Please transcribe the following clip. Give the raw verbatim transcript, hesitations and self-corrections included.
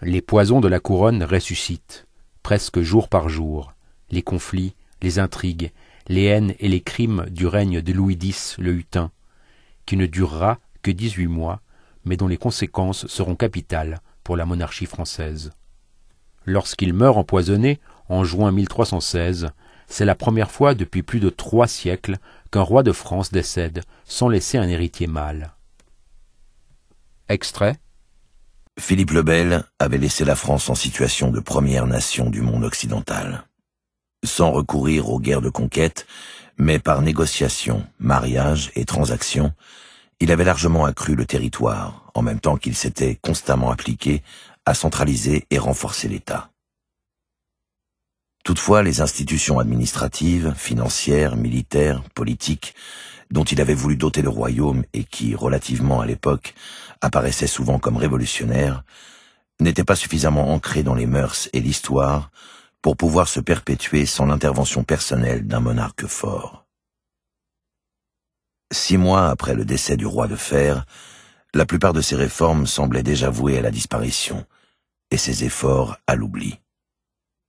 Les poisons de la couronne ressuscitent, presque jour par jour, les conflits, les intrigues, les haines et les crimes du règne de Louis dix le Hutin, qui ne durera que dix-huit mois, mais dont les conséquences seront capitales pour la monarchie française. Lorsqu'il meurt empoisonné, en juin mille trois cent seize, c'est la première fois depuis plus de trois siècles qu'un roi de France décède sans laisser un héritier mâle. Extrait. Philippe le Bel avait laissé la France en situation de première nation du monde occidental. Sans recourir aux guerres de conquête, mais par négociation, mariage et transaction, il avait largement accru le territoire, en même temps qu'il s'était constamment appliqué à centraliser et renforcer l'État. Toutefois, les institutions administratives, financières, militaires, politiques, dont il avait voulu doter le royaume et qui, relativement à l'époque, apparaissaient souvent comme révolutionnaires, n'étaient pas suffisamment ancrées dans les mœurs et l'histoire pour pouvoir se perpétuer sans l'intervention personnelle d'un monarque fort. Six mois après le décès du roi de fer, la plupart de ces réformes semblaient déjà vouées à la disparition, et ses efforts à l'oubli.